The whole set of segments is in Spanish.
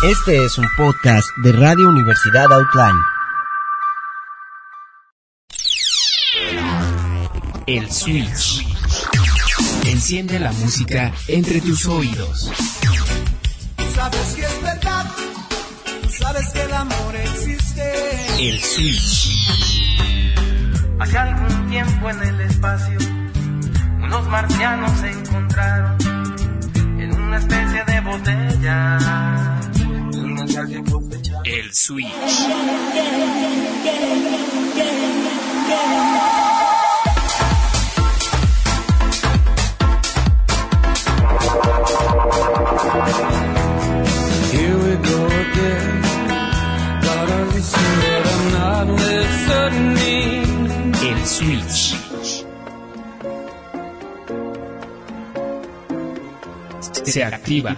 Este es un podcast de Radio Universidad Outline. El Switch. Enciende la música entre tus oídos. Tú sabes que es verdad, tú sabes que el amor existe. El Switch. Hace algún tiempo en el espacio, unos marcianos se encontraron en una especie de botella. Un mensaje profético. El Switch. Here we go again. Gotta be sure I'm not listening. El Switch. Se activa.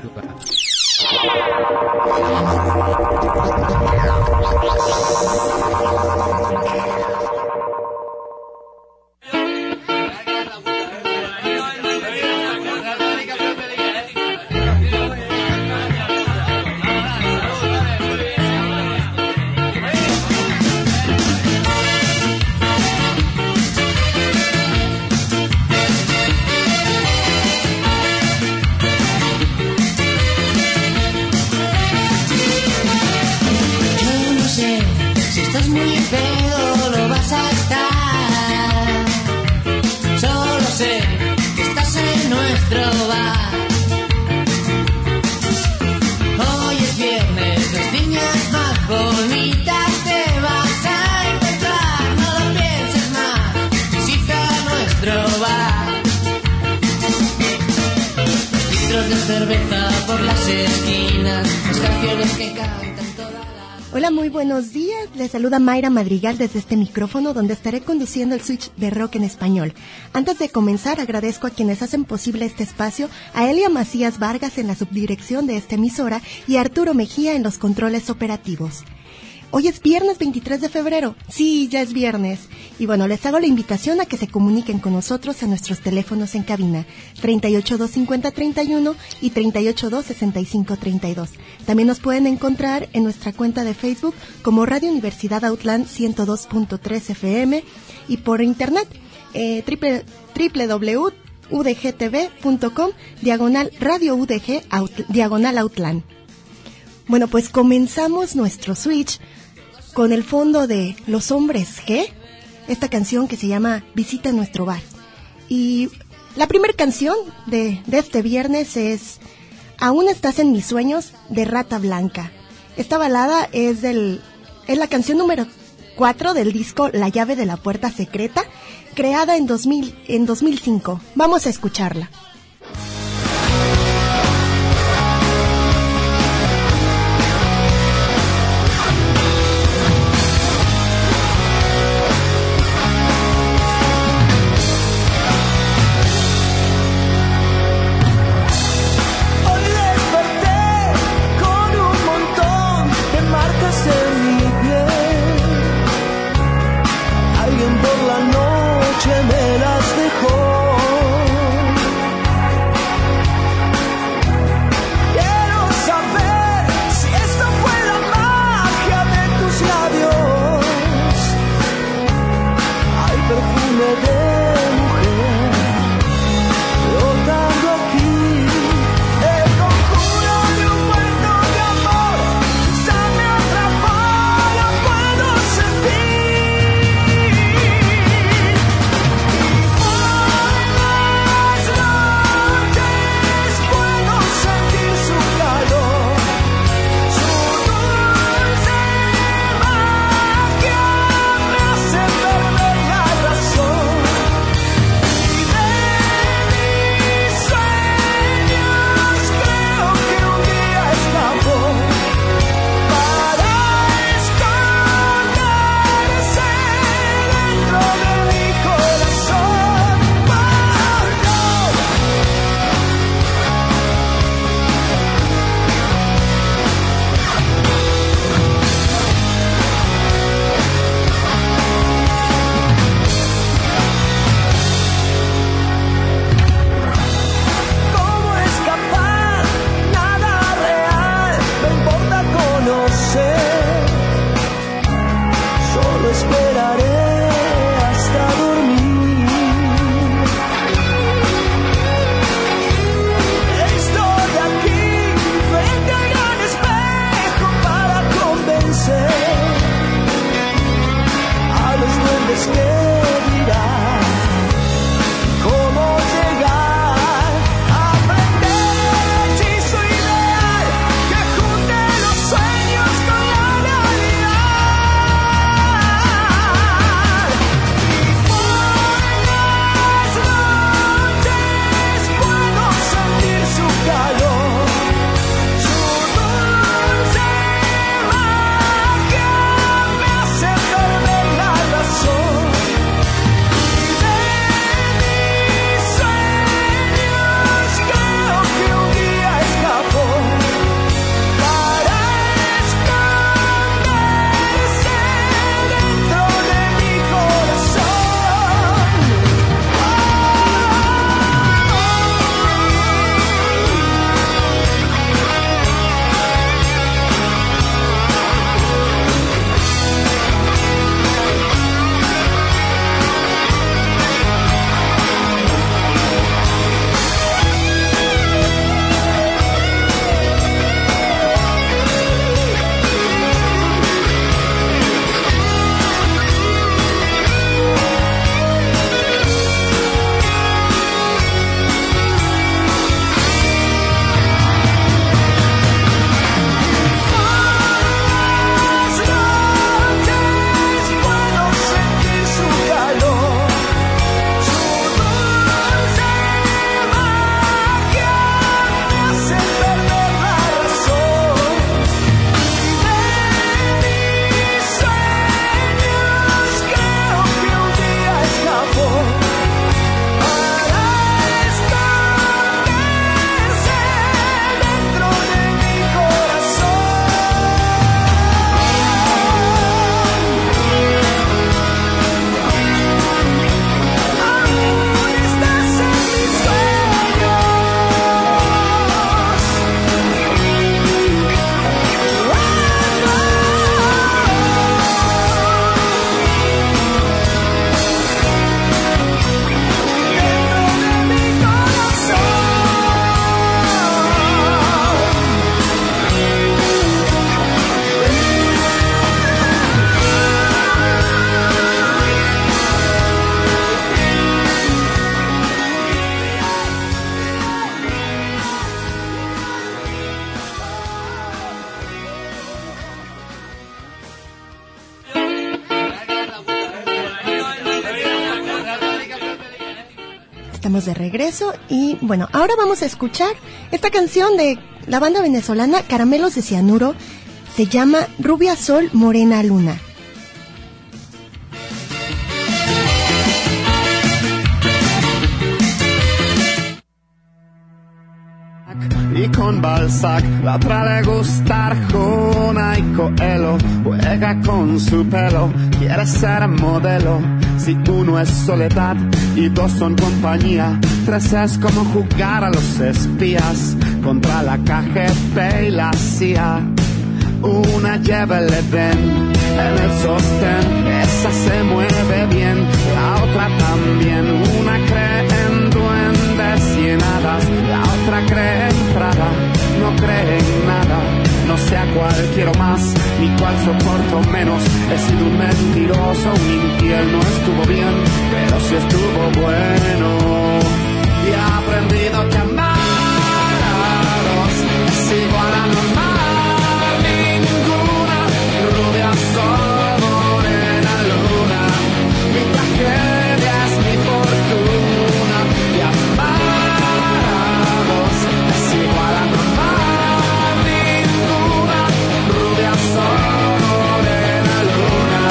Hola, muy buenos días. Les saluda Mayra Madrigal desde este micrófono donde estaré conduciendo el Switch de Rock en Español. Antes de comenzar, agradezco a quienes hacen posible este espacio, a Elia Macías Vargas en la subdirección de esta emisora y a Arturo Mejía en los controles operativos. Hoy es viernes 23 de febrero. Sí, ya es viernes. Y bueno, les hago la invitación a que se comuniquen con nosotros a nuestros teléfonos en cabina 3825031 y 3826532. También nos pueden encontrar en nuestra cuenta de Facebook como Radio Universidad Outland 102.3 FM y por internet www.udgtv.com/Radio UDG /Outland. Bueno, pues comenzamos nuestro Switch con el fondo de Los Hombres G, esta canción que se llama Visita nuestro bar. Y la primera canción de este viernes es Aún estás en mis sueños, de Rata Blanca. Esta balada es la canción número 4 del disco La llave de la puerta secreta, creada en 2005. Vamos a escucharla. Me las dejó. estamos de regreso y bueno, ahora vamos a escuchar esta canción de la banda venezolana Caramelos de Cianuro. Se llama Rubia Sol, Morena Luna. Y con Balzac, la otra le gusta Arjona y Coelho, juega con su pelo, quiere ser modelo. Si uno es soledad y dos son compañía, tres es como jugar a los espías contra la KGB y la CIA. Una lleva el Edén en el sostén, esa se mueve bien, la otra también. Una cree en duendes y en hadas, la otra cree en Prada, no cree en nada. No sé a cuál quiero más, ni cuál soporto menos. He sido un mentiroso, un infiel, no estuvo bien, pero sí estuvo bueno. Y he aprendido que amar a dos es igual a no amar ninguna. Rubia sol, morena luna, mi tragedia es mi fortuna. Y amar a dos es igual a no amar ninguna. Rubia sol, morena luna.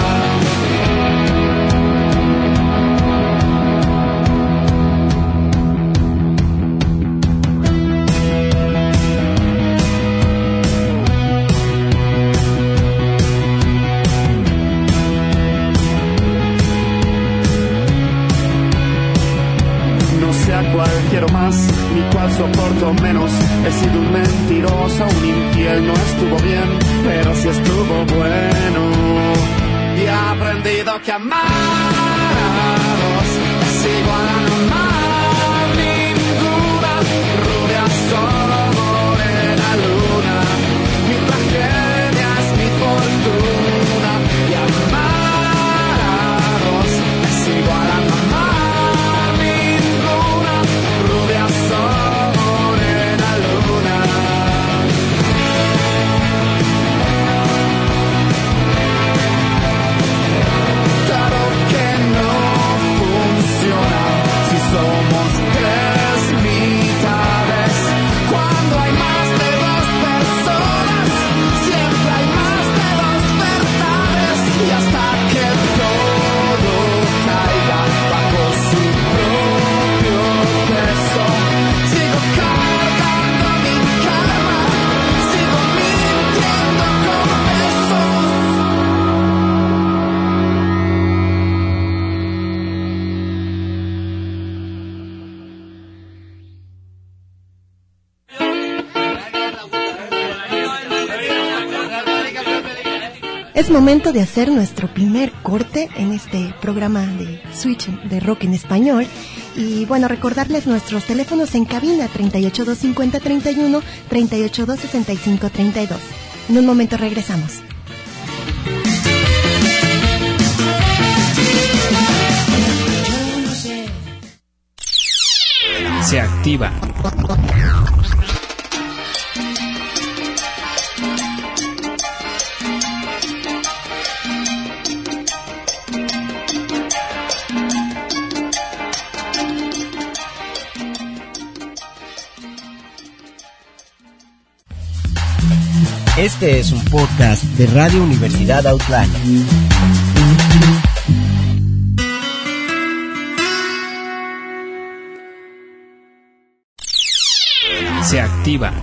Cuál quiero más, ni cuál soporto menos. He sido un mentiroso, un infiel, no estuvo bien, pero sí estuvo bueno. Y he aprendido que amar a dos es igual a no amar ninguna. Rubia sol, morena luna, mi tragedia es mi fortuna. Y amar a dos es igual a no amar. Rubia sol, morena luna. Claro que no funciona si somos tres mitades. Cuando hay más de dos personas, siempre hay más de dos verdades. Y hasta que todo caiga bajo su propio peso, sigo cargando mi karma, sigo mintiendo con besos. Es momento de hacer nuestro primer corte en este programa de Switch de rock en español. Y bueno, recordarles nuestros teléfonos en cabina 3825031, 3826532. En un momento regresamos. Se activa. Este es un podcast de Radio Universidad Outline. Se activa.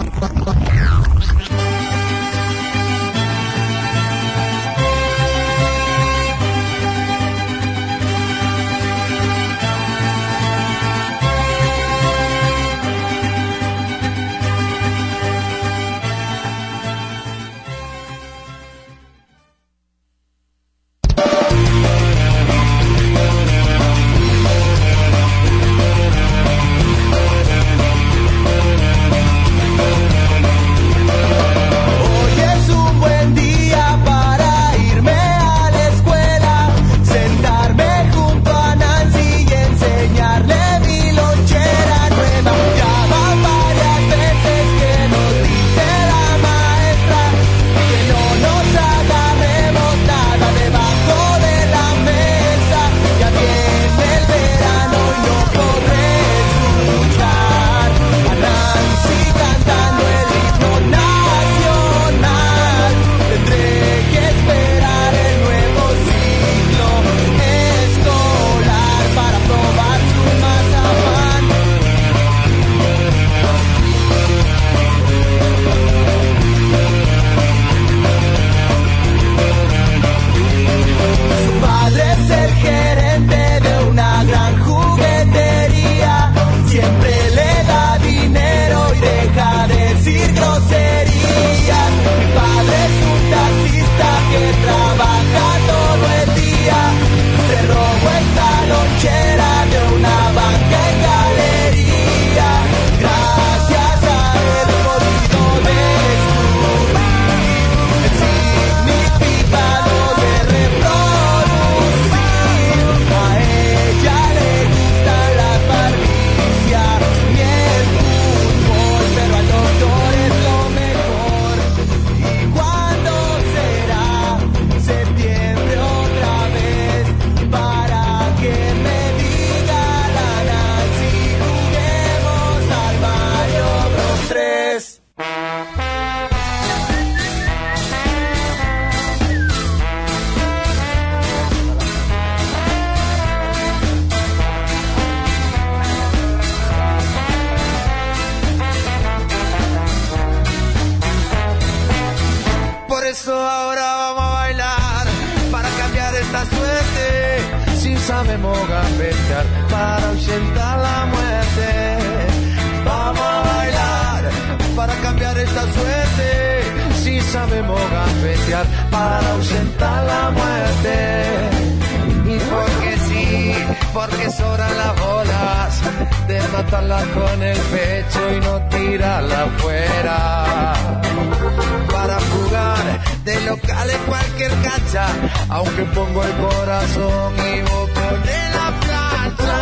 Por eso ahora vamos a bailar para cambiar esta suerte. Si sabemos gambetear para ahuyentar la muerte. Vamos a bailar para cambiar esta suerte. Si sabemos gambetear para ahuyentar la muerte. Y porque sí, porque sobran las bolas de matarla con el pecho y no tirarla afuera. Para jugar de local en cualquier cancha, aunque pongo el corazón y vos pones la plancha.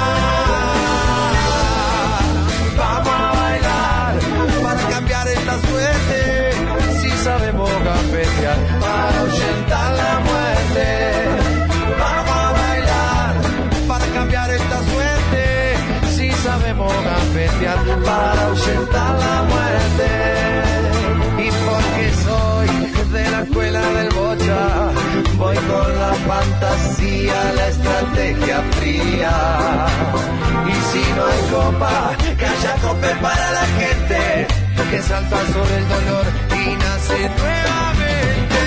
Vamos a bailar para cambiar esta suerte. Si sabemos gambetear para ahuyentar la muerte. Vamos a bailar para cambiar esta suerte. Si sabemos gambetear para ahuyentar la muerte. Y porque soy de la escuela del bocha, voy con la fantasía, la estrategia fría. Y si no hay copa, que haya cope para la gente que salta sobre el dolor y nace nuevamente.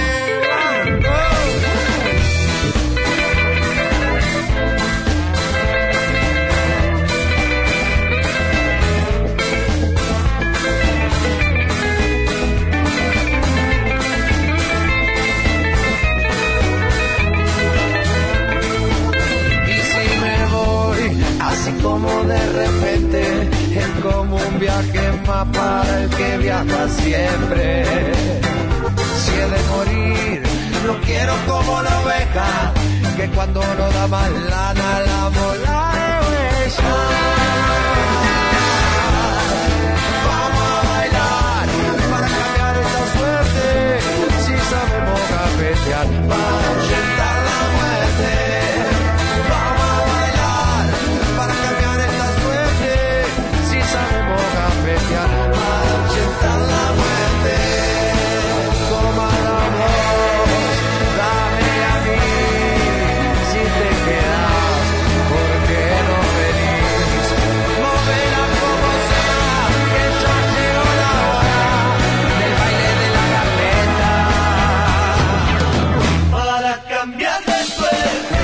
Así como de repente, es como un viaje más para el que viaja siempre. Si he de morir, lo quiero como la oveja, que cuando no da más lana la mola de huella. Vamos a bailar para cambiar esta suerte, si sabemos gambetear para ahuyentar la muerte. Para cambiar esta suerte, si sabemos gambetear para ahuyentar la muerte. Toma la voz, dame a mí, si te quedas, ¿por qué no venís? Móvela como sea, que ya llegó la hora del baile de la gambeta. Para cambiar de suerte.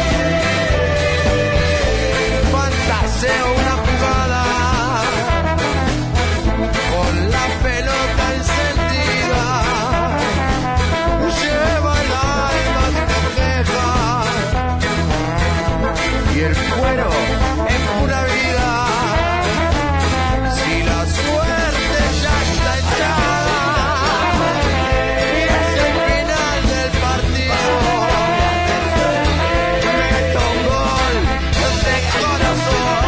Una jugada con la pelota encendida, lleva el alma de una oveja y el cuero en pura vida. Si la suerte ya está echada y es el final del partido, meto un gol de corazón.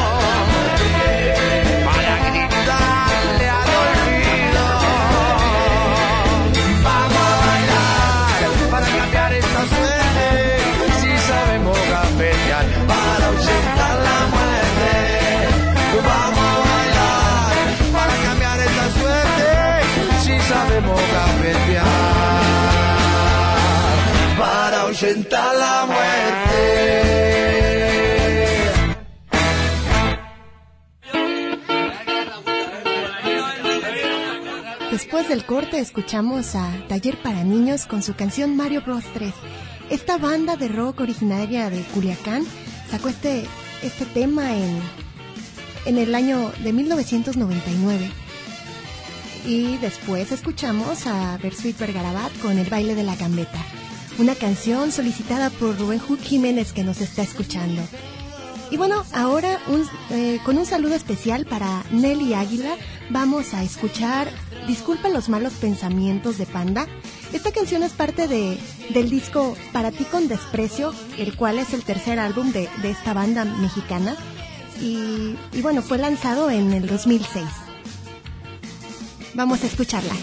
Para ahuyentar la muerte. Vamos a bailar para cambiar esta suerte. Si sabemos gambetear para ahuyentar la muerte. Después del corte escuchamos a Taller para Niños con su canción Mario Bros 3. Esta banda de rock originaria de Culiacán sacó este tema en el año de 1999. Y después escuchamos a Bersuit Vergarabat con El baile de la gambeta, una canción solicitada por Rubén Jiménez, que nos está escuchando. Y bueno, ahora con un saludo especial para Nelly Águila, vamos a escuchar Disculpa los malos pensamientos de Panda. Esta canción es parte del disco Para ti con desprecio, el cual es el tercer álbum de esta banda mexicana. Y bueno, fue lanzado en el 2006. Vamos a escucharla.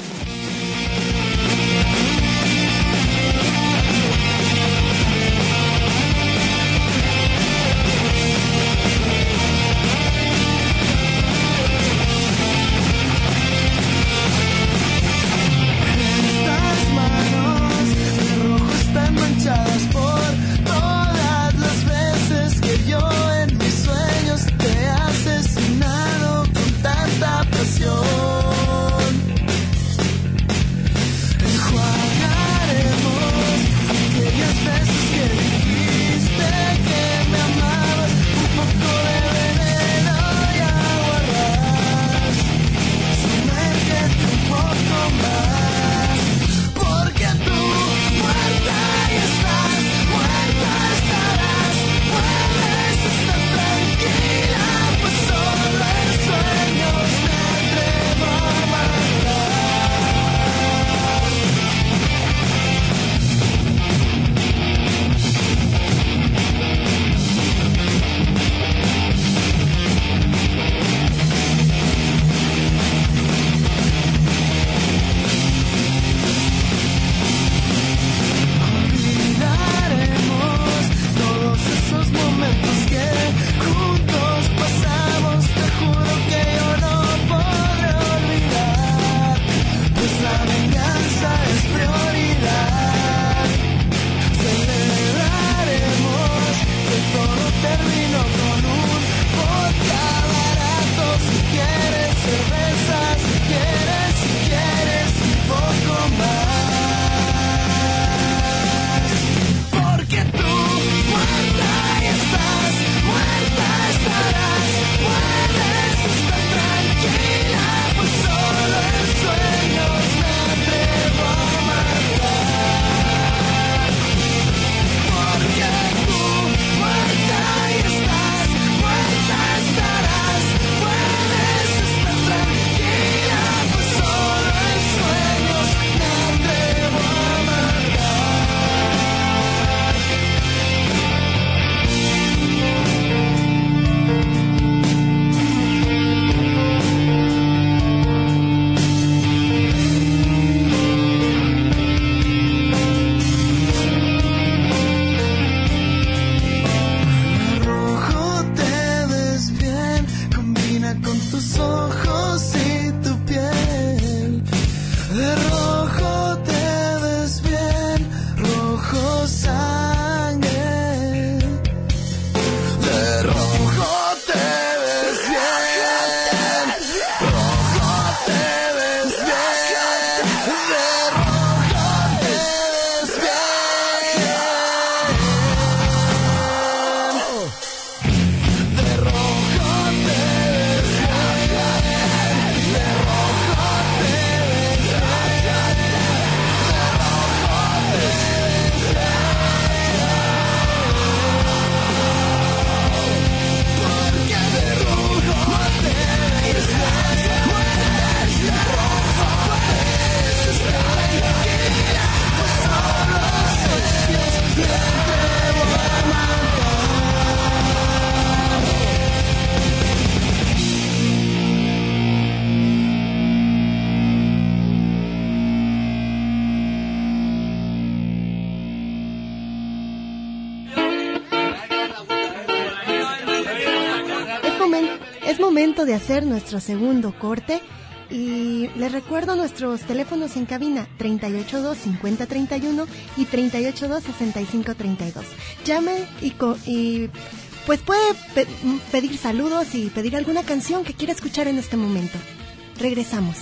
momento de hacer nuestro segundo corte y les recuerdo nuestros teléfonos en cabina 382-5031 y 382-6532. Llame y pues puede pedir saludos y pedir alguna canción que quiera escuchar en este momento. Regresamos.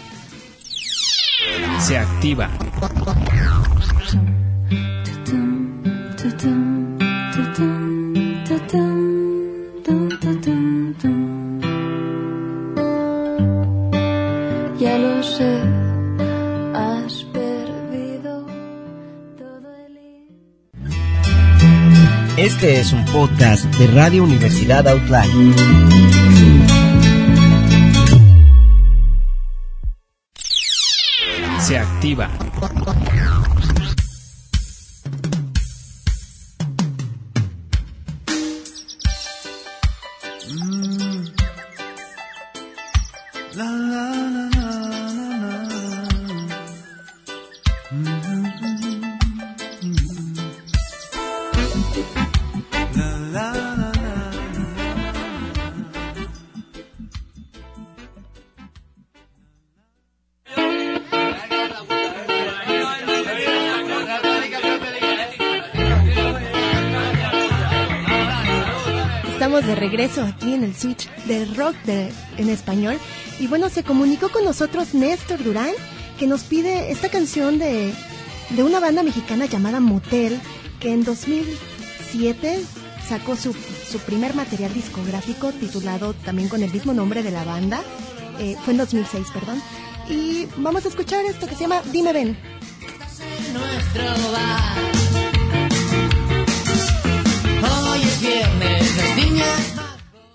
Se activa. Ya lo sé, has perdido todo el... Este es un podcast de Radio Universidad Outland. Se activa. Estamos de regreso aquí en el switch de rock en español. Y bueno, se comunicó con nosotros Néstor Durán, que nos pide esta canción de una banda mexicana llamada Motel, que en 2007 sacó su primer material discográfico titulado también con el mismo nombre de la banda. Fue en 2006, perdón. Y vamos a escuchar esto que se llama Dime Ven. Nuestro bar. Hoy es viernes, las niñas más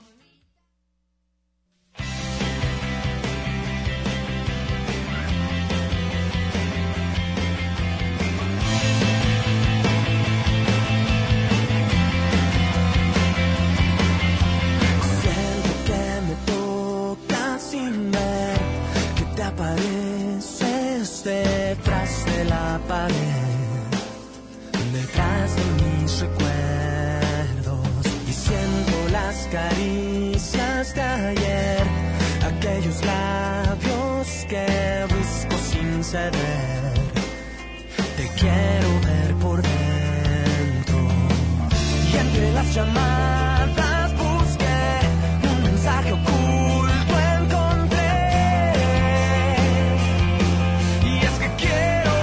Siento que me toca sin ver que te apareces detrás de la pared, detrás de mis recuerdos, y siento las caricias de ayer, aquellos labios que busco sin ceder. Te quiero ver por dentro, y entre las llamadas busqué un mensaje oculto, encontré. Y es que quiero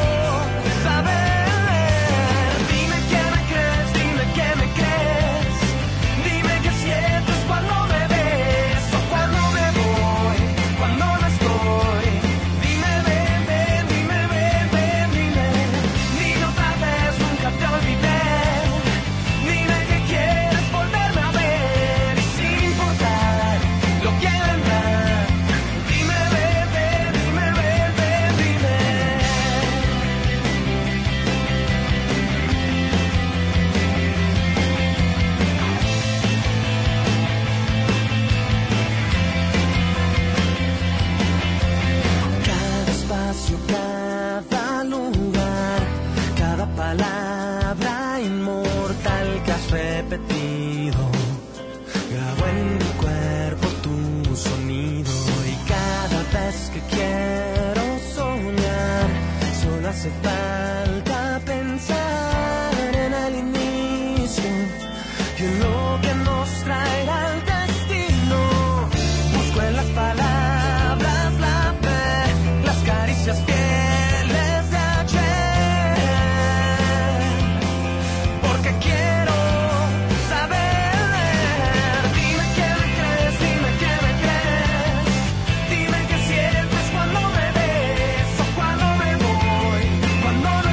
saber, dime que me crees, dime que me crees, dime qué sientes cuando me ves o cuando me voy, cuando no estoy. Dime ven, ven, dime ven, ven, dime otra vez, nunca te olvidé. Dime que quieres volverme a ver y sin importar lo que vendrá. Dime ven, ven, dime ven, ven, dime. Cada espacio, cada lugar, cada palabra inmortal que has repetido, grabo en mi cuerpo tu sonido. Y cada vez que quiero soñar, solo hace falta pensar en el inicio y en lo que nos traerá el destino. Busco en las palabras la fe, las caricias fieles de ayer, porque quiero saber. Dime que me crees, dime que me crees, dime qué sientes cuando me ves o cuando me voy, cuando no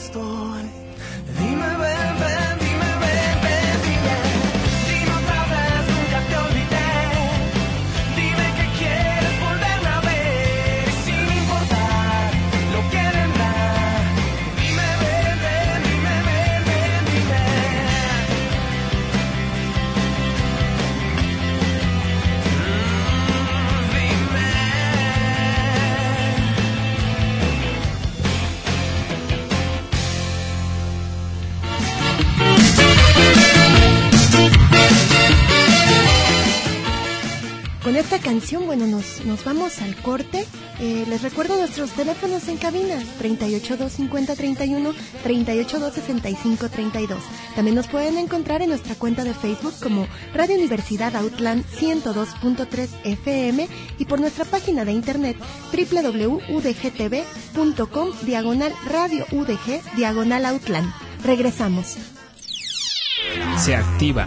estoy. Dime, ven, ven, dime, ven, ven, dime. Dime otra vez, nunca te olvidé. Dime que quieres volverme a ver. Y sin importar lo que vendrá. Dime, ven, ven, dime, ven, ven, dime. Con esta canción, bueno, nos vamos al corte. Les recuerdo nuestros teléfonos en cabina: 3825031, 3826532. También nos pueden encontrar en nuestra cuenta de Facebook como Radio Universidad Outland 102.3 FM y por nuestra página de internet www.udgtv.com/Radio UDG/Outland. Regresamos. Se activa.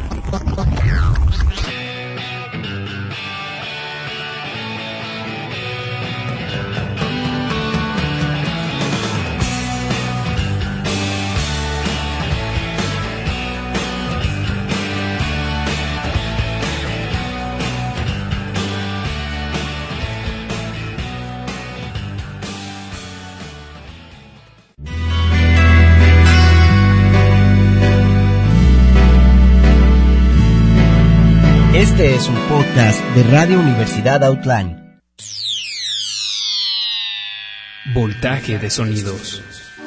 Este es un podcast de Radio Universidad Outland. Voltaje de sonidos.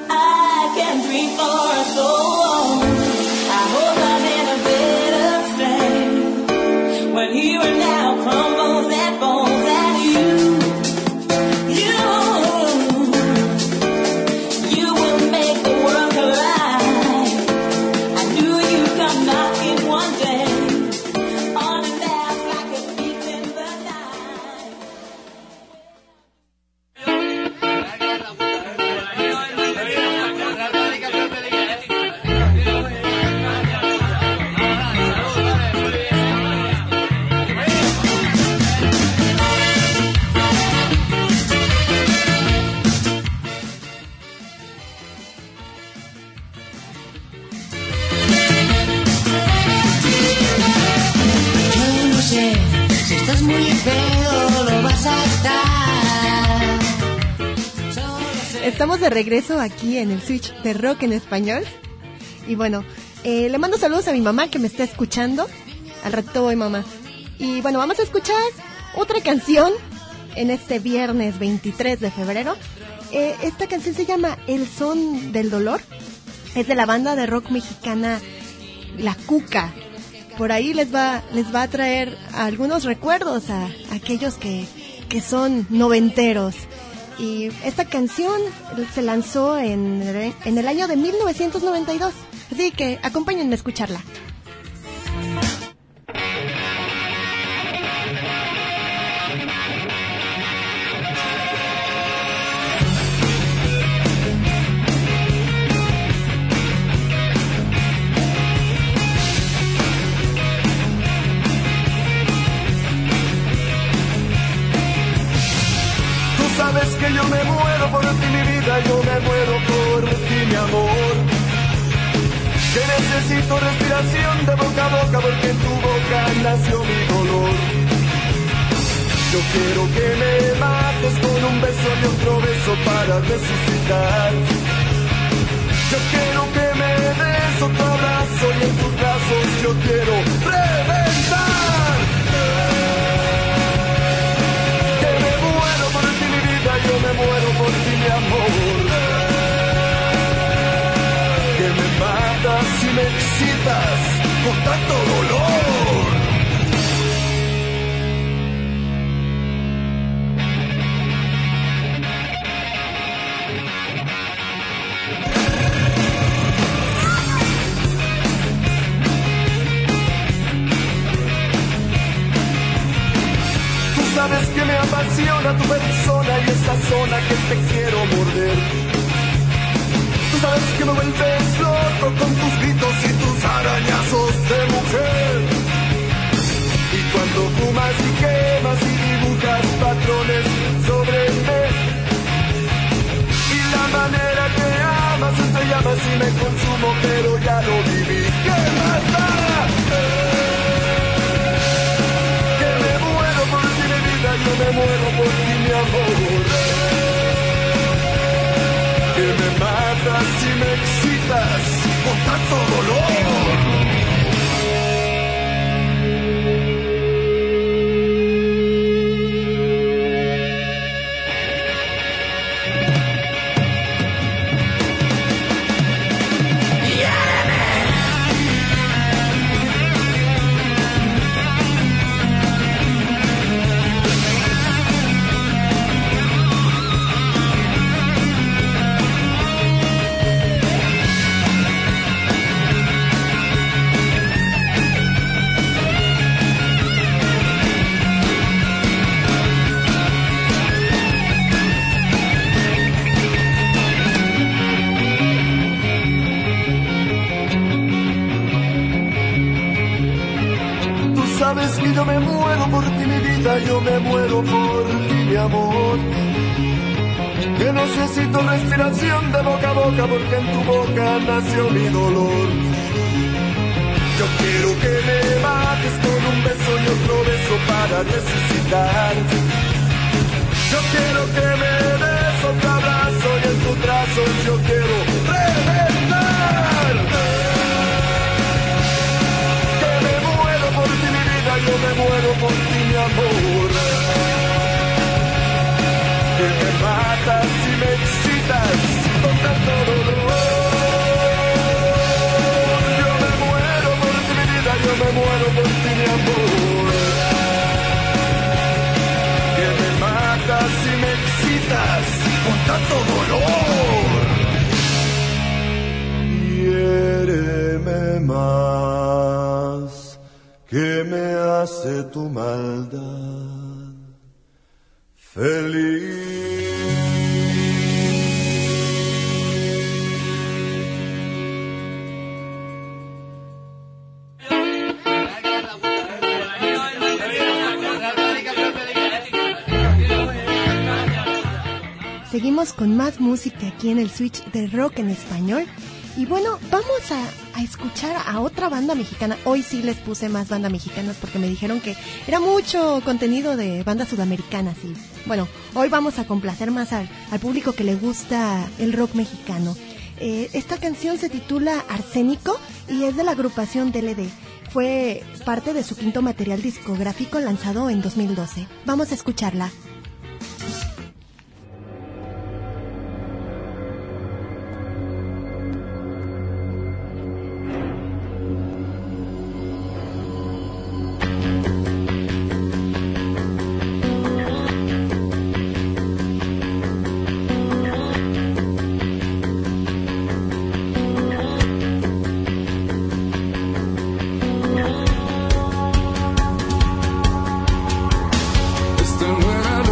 Estamos de regreso aquí en el Switch de Rock en Español. Y bueno, le mando saludos a mi mamá que me está escuchando. Al rato voy, mamá. Y bueno, vamos a escuchar otra canción en este viernes 23 de febrero. Esta canción se llama El Son del Dolor. Es de la banda de rock mexicana La Cuca. Por ahí les va a traer algunos recuerdos a aquellos que son noventeros. Y esta canción se lanzó en el año de 1992. Así que acompáñenme a escucharla. Sabes que yo me muero por ti, mi vida, yo me muero por ti, mi amor. Que necesito respiración de boca a boca porque en tu boca nació mi dolor. Yo quiero que me mates con un beso y otro beso para resucitar. Yo quiero que me des otro abrazo y en tus brazos yo quiero reventar. Yo me muero por ti, mi amor. Que me matas y me excitas con tanto dolor. Sabes que me apasiona tu persona y esa zona que te quiero morder. Tú sabes que me vuelves loco con tus gritos y tus arañazos de mujer. Y cuando fumas y quemas y dibujas patrones sobre mí. Y la manera que amas es de llama me consumo, pero ya lo viví. ¿Qué más da? Que me muero por ti, mi vida, yo me muero por ti, mi amor. Que me matas y me excitas con tanto dolor. Sabes que yo me muero por ti, mi vida, yo me muero por ti, mi amor. Que necesito respiración de boca a boca, porque en tu boca nació mi dolor. Yo quiero que me mates con un beso y otro beso para resucitar. Yo quiero que me des otro abrazo y en tus brazos yo quiero reventar. Yo me muero por ti, mi amor. Que me matas y me excitas con tanto dolor. Yo me muero por ti, mi vida, yo me muero por ti, mi amor. Que me matas y me excitas con tanto dolor. Hiéreme más, que me hace tu maldad feliz. Seguimos con más música aquí en el Switch de Rock en Español. Y bueno, vamos a escuchar a otra banda mexicana. Hoy sí les puse más bandas mexicanas porque me dijeron que era mucho contenido de bandas sudamericanas. Y bueno, hoy vamos a complacer más al público que le gusta el rock mexicano. Esta canción se titula Arsénico y es de la agrupación DLD. Fue parte de su quinto material discográfico lanzado en 2012. Vamos a escucharla. When I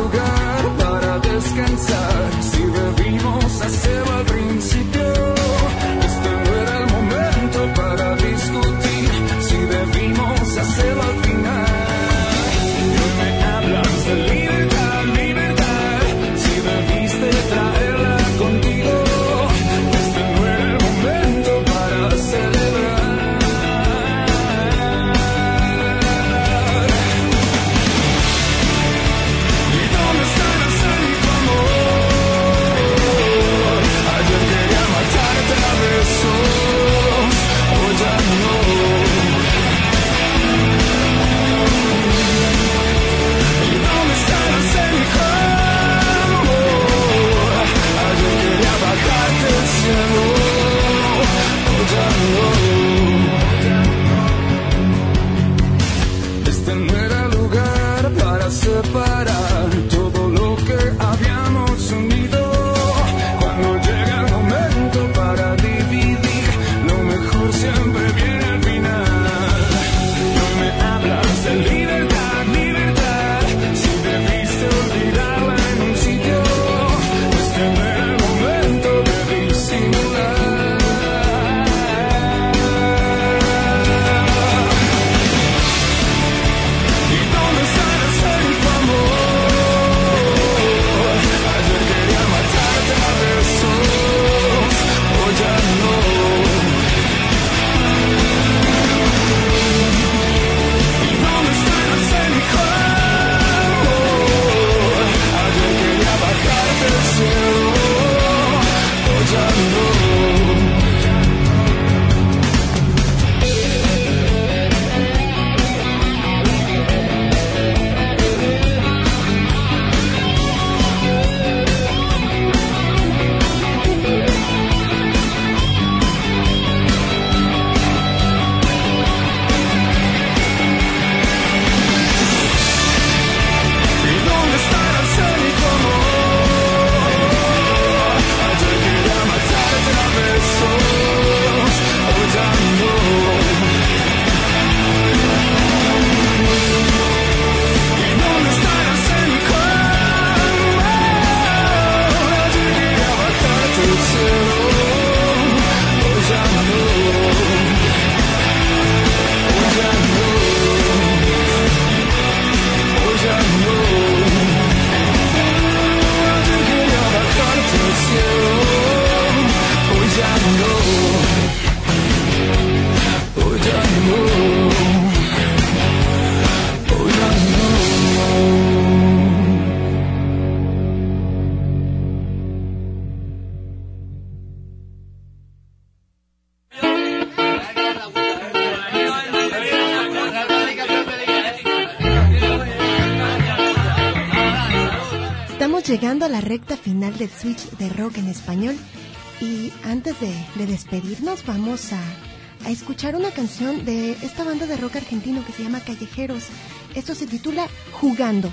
llegando a la recta final del Switch de rock en español y antes de despedirnos vamos a escuchar una canción de esta banda de rock argentino que se llama Callejeros. Esto se titula Jugando.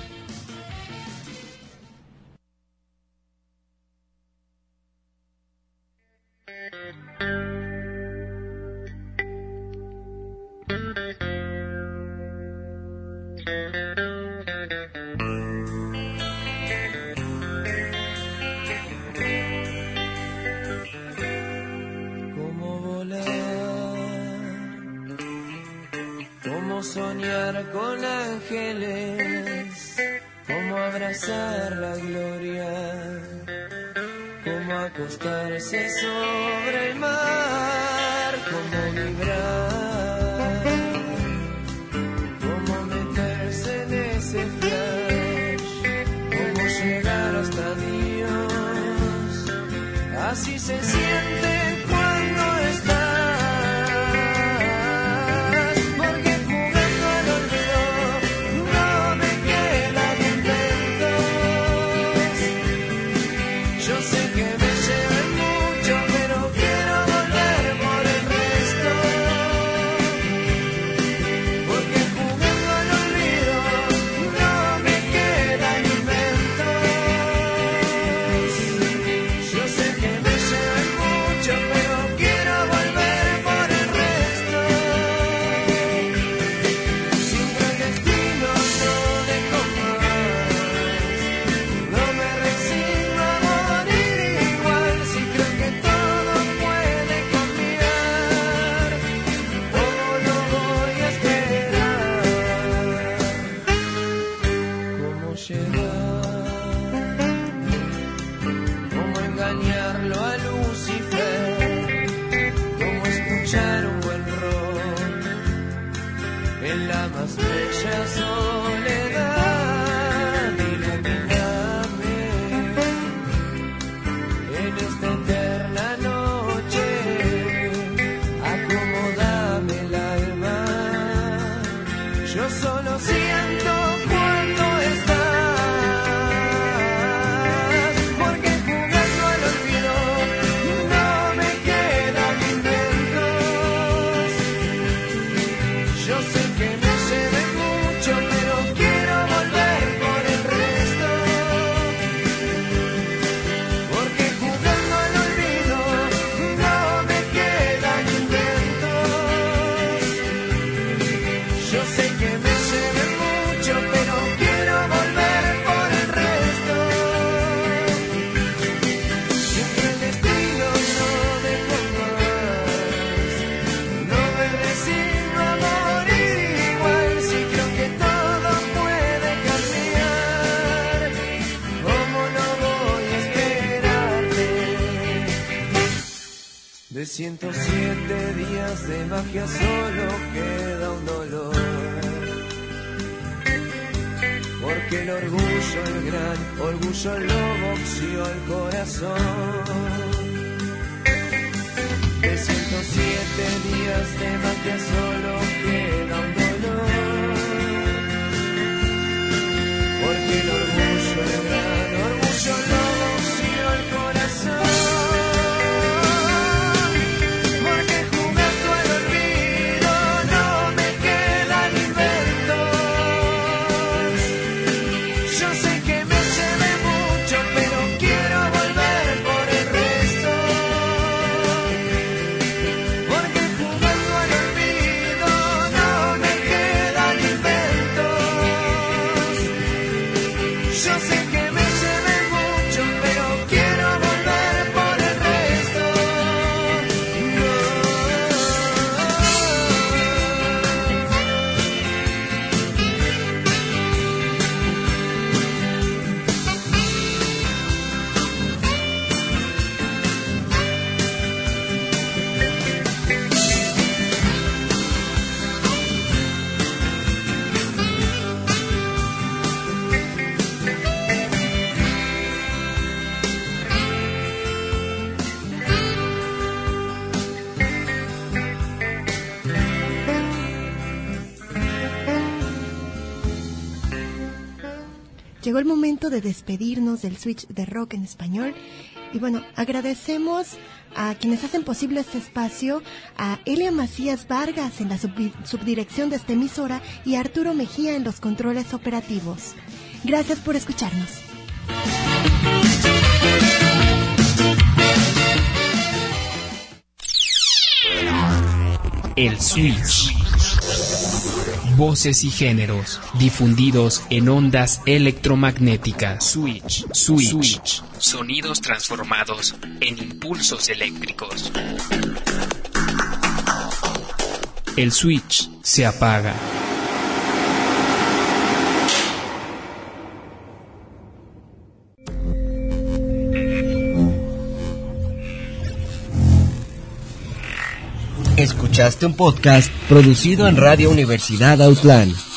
Soñar con ángeles, como abrazar la gloria, como acostarse sobre el mar, como vibrar, como meterse en ese flash, como llegar hasta Dios, así se siente cuando está. De 107 días de magia solo queda un dolor, porque el orgullo, el gran orgullo lo boxeó el corazón. De 107 días de magia solo queda un dolor, porque el orgullo, el gran orgullo lo boxeó el corazón. Porque jugando al olvido llegó el momento de despedirnos del Switch de Rock en Español. Y bueno, agradecemos a quienes hacen posible este espacio, a Elia Macías Vargas en la subdirección de esta emisora y a Arturo Mejía en los controles operativos. Gracias por escucharnos. El Switch. Voces y géneros difundidos en ondas electromagnéticas. Switch. Sonidos transformados en impulsos eléctricos. El switch se apaga. Escuchaste un podcast producido en Radio Universidad Autlán.